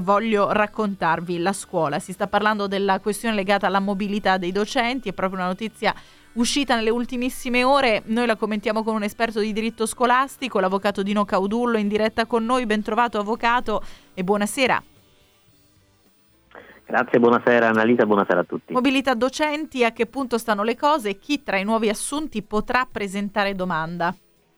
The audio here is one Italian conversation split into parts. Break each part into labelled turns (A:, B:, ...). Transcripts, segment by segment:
A: voglio raccontarvi la scuola. Si sta parlando della questione legata alla mobilità dei docenti, è proprio una notizia uscita nelle ultimissime ore. Noi la commentiamo con un esperto di diritto scolastico, l'avvocato Dino Caudullo, in diretta con noi. Ben trovato, avvocato, e buonasera.
B: Grazie, buonasera Annalisa, buonasera a tutti.
A: Mobilità docenti, a che punto stanno le cose e chi tra i nuovi assunti potrà presentare domanda?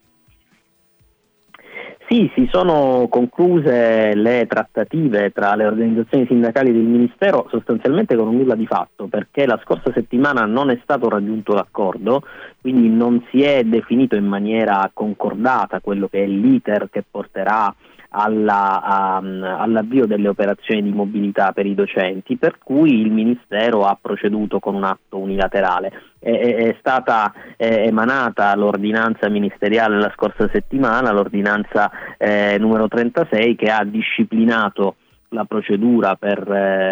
B: Sì, si sono concluse le trattative tra le organizzazioni sindacali del Ministero sostanzialmente con un nulla di fatto, perché la scorsa settimana non è stato raggiunto l'accordo, quindi non si è definito in maniera concordata quello che è l'iter che porterà all'avvio delle operazioni di mobilità per i docenti, per cui il Ministero ha proceduto con un atto unilaterale. È stata emanata l'ordinanza ministeriale la scorsa settimana, l'ordinanza numero 36, che ha disciplinato la procedura per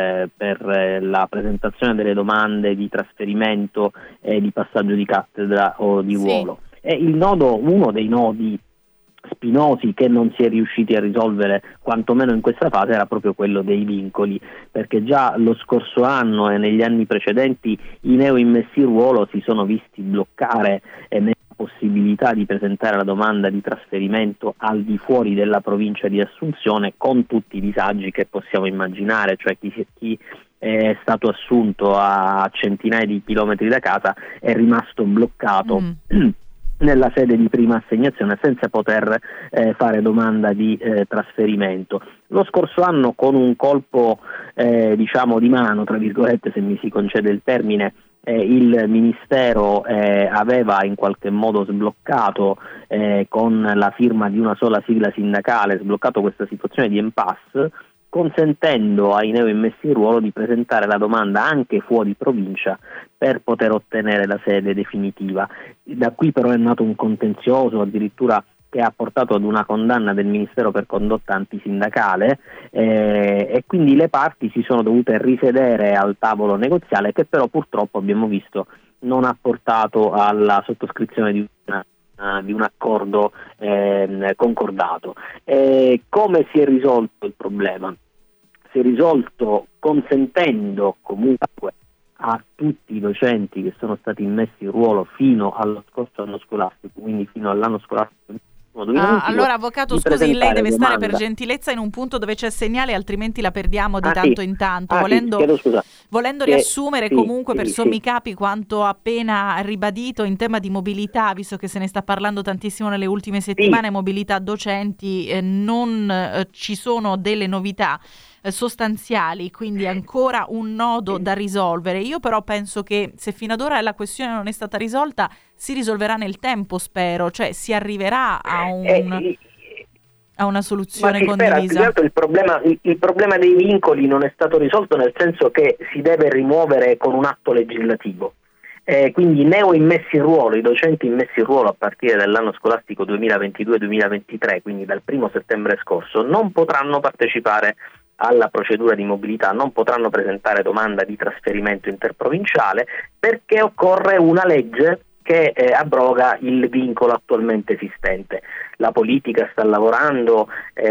B: la presentazione delle domande di trasferimento e di passaggio di cattedra o di ruolo. E uno dei nodi spinosi che non si è riusciti a risolvere, quantomeno in questa fase, era proprio quello dei vincoli, perché già lo scorso anno e negli anni precedenti i neoimmessi in ruolo si sono visti bloccare nella possibilità di presentare la domanda di trasferimento al di fuori della provincia di assunzione, con tutti i disagi che possiamo immaginare, cioè chi è stato assunto a centinaia di chilometri da casa è rimasto bloccato nella sede di prima assegnazione senza poter fare domanda di trasferimento. Lo scorso anno, con un colpo di mano, tra virgolette, se mi si concede il termine, il Ministero aveva in qualche modo sbloccato con la firma di una sola sigla sindacale, sbloccato questa situazione di impasse, consentendo ai neoimmessi in ruolo di presentare la domanda anche fuori provincia per poter ottenere la sede definitiva. Da qui però è nato un contenzioso, addirittura, che ha portato ad una condanna del Ministero per condotta antisindacale, e quindi le parti si sono dovute risedere al tavolo negoziale, che però purtroppo abbiamo visto non ha portato alla sottoscrizione di un accordo concordato. Come si è risolto il problema? Si è risolto consentendo comunque a tutti i docenti che sono stati immessi in ruolo fino allo scorso anno scolastico, quindi fino all'anno scolastico 2022,
A: allora, avvocato, scusi, lei deve stare per gentilezza in un punto dove c'è segnale, altrimenti la perdiamo di tanto in tanto. Volendo riassumere comunque per sommi capi quanto appena ribadito in tema di mobilità, visto che se ne sta parlando tantissimo nelle ultime settimane, mobilità docenti, non ci sono delle novità sostanziali, quindi ancora un nodo da risolvere. Io però penso che se fino ad ora la questione non è stata risolta, si risolverà nel tempo, spero, cioè si arriverà a una soluzione condivisa.
B: Il problema dei vincoli non è stato risolto, nel senso che si deve rimuovere con un atto legislativo. Quindi neoimmessi in ruolo, i docenti immessi in ruolo a partire dall'anno scolastico 2022-2023, quindi dal 1 settembre scorso, non potranno partecipare alla procedura di mobilità, non potranno presentare domanda di trasferimento interprovinciale, perché occorre una legge che abroga il vincolo attualmente esistente. La politica sta lavorando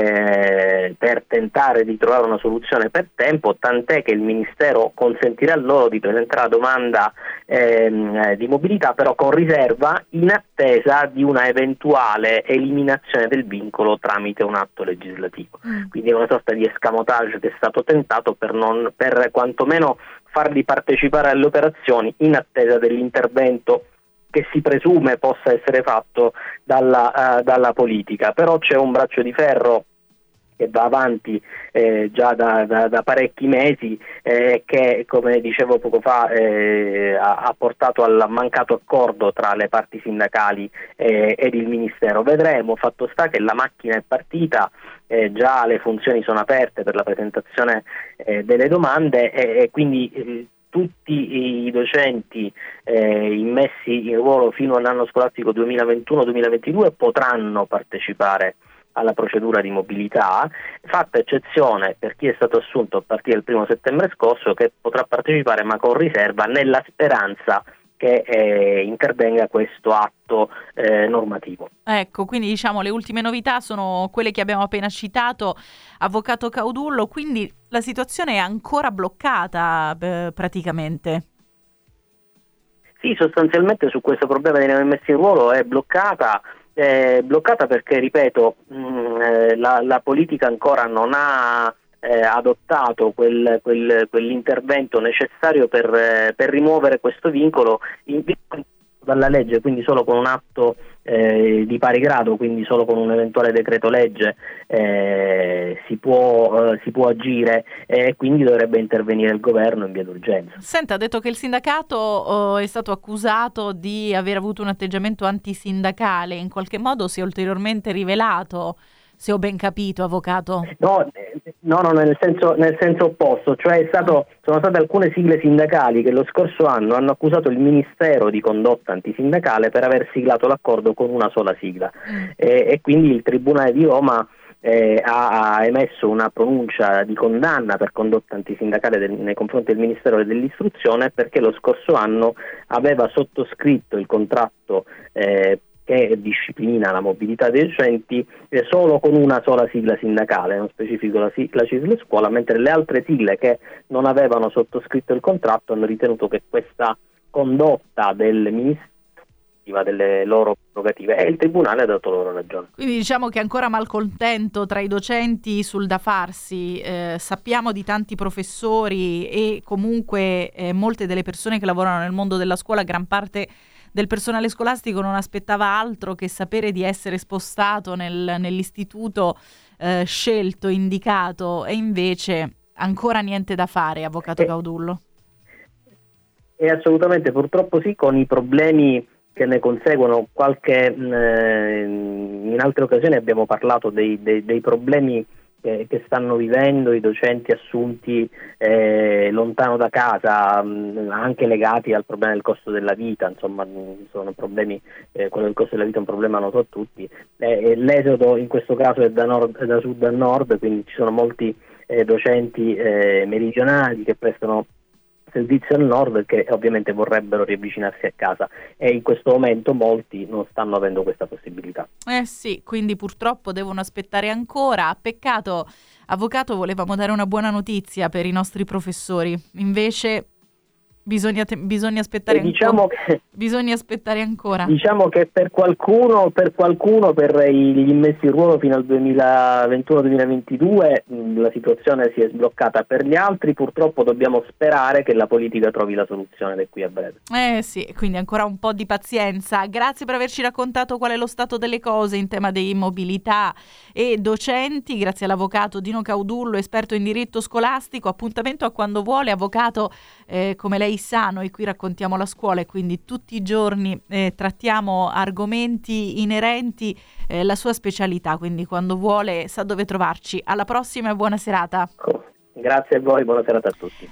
B: per tentare di trovare una soluzione per tempo, tant'è che il Ministero consentirà loro di presentare la domanda di mobilità, però con riserva, in attesa di una eventuale eliminazione del vincolo tramite un atto legislativo. Quindi è una sorta di escamotage che è stato tentato per quantomeno farli partecipare alle operazioni in attesa dell'intervento che si presume possa essere fatto dalla politica. Però c'è un braccio di ferro che va avanti già da parecchi mesi, che, come dicevo poco fa, ha portato al mancato accordo tra le parti sindacali ed il Ministero. Vedremo, fatto sta che la macchina è partita, già le funzioni sono aperte per la presentazione delle domande, e quindi tutti i docenti immessi in ruolo fino all'anno scolastico 2021-2022 potranno partecipare alla procedura di mobilità, fatta eccezione per chi è stato assunto a partire dal 1 settembre scorso, che potrà partecipare ma con riserva, nella speranza che intervenga questo atto normativo.
A: Ecco, quindi diciamo le ultime novità sono quelle che abbiamo appena citato, avvocato Caudullo, quindi la situazione è ancora bloccata praticamente.
B: Sì, sostanzialmente su questo problema dei neomessi in ruolo è bloccata perché, ripeto, la politica ancora non ha adottato quell'intervento necessario per rimuovere questo vincolo dalla legge, quindi solo con un atto di pari grado, quindi solo con un eventuale decreto legge si può agire, e quindi dovrebbe intervenire il governo in via d'urgenza.
A: Senta, ha detto che il sindacato è stato accusato di aver avuto un atteggiamento antisindacale, in qualche modo si è ulteriormente rivelato, se ho ben capito, avvocato?
B: No, nel senso opposto, cioè sono state alcune sigle sindacali che lo scorso anno hanno accusato il Ministero di condotta antisindacale per aver siglato l'accordo con una sola sigla, e quindi il Tribunale di Roma ha emesso una pronuncia di condanna per condotta antisindacale nei confronti del Ministero dell'Istruzione, perché lo scorso anno aveva sottoscritto il contratto che disciplina la mobilità dei docenti solo con una sola sigla sindacale, nello specifico la CISL Scuola, mentre le altre sigle che non avevano sottoscritto il contratto hanno ritenuto che questa condotta del Ministero delle loro prerogative, e il Tribunale ha dato loro ragione.
A: Quindi diciamo che è ancora malcontento tra i docenti sul da farsi. Sappiamo di tanti professori e comunque molte delle persone che lavorano nel mondo della scuola, gran parte del personale scolastico non aspettava altro che sapere di essere spostato nell'istituto scelto, indicato, e invece ancora niente da fare, avvocato Caudullo.
B: E assolutamente, purtroppo sì, con i problemi che ne conseguono. In altre occasioni abbiamo parlato dei problemi che stanno vivendo i docenti assunti lontano da casa, anche legati al problema del costo della vita. Insomma, sono problemi, quello del costo della vita è un problema noto a tutti. L'esodo in questo caso è da sud a nord, quindi ci sono molti docenti meridionali che prestano servizio al nord, che ovviamente vorrebbero riavvicinarsi a casa, e in questo momento molti non stanno avendo questa possibilità.
A: Sì, quindi purtroppo devono aspettare ancora. Peccato, avvocato, volevamo dare una buona notizia per i nostri professori, invece bisogna aspettare bisogna aspettare ancora.
B: Diciamo che per qualcuno, per gli immessi in ruolo fino al 2021-2022 la situazione si è sbloccata. Per gli altri purtroppo dobbiamo sperare che la politica trovi la soluzione da qui a breve.
A: Sì, quindi ancora un po' di pazienza. Grazie per averci raccontato qual è lo stato delle cose in tema di mobilità e docenti. Grazie all'avvocato Dino Caudullo, esperto in diritto scolastico. Appuntamento a quando vuole, avvocato. Come lei sa, noi qui raccontiamo la scuola e quindi tutti i giorni trattiamo argomenti inerenti alla sua specialità, quindi quando vuole sa dove trovarci. Alla prossima e buona serata.
B: Grazie a voi, buona serata a tutti.